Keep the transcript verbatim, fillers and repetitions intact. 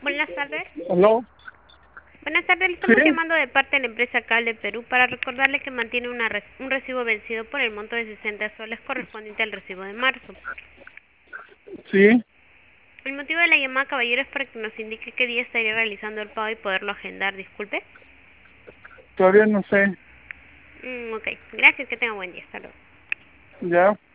Buenas tardes. ¿Aló? Buenas tardes, le ¿Sí? estamos llamando de parte de la empresa Cable Perú para recordarle que mantiene una re- un recibo vencido por el monto de sesenta soles correspondiente al recibo de marzo. Sí, El motivo de la llamada, caballero, es para que nos indique qué día estaría realizando el pago y poderlo agendar. Disculpe. todavía no sé. Mm, ok, gracias, que tenga buen día. Hasta luego. Ya.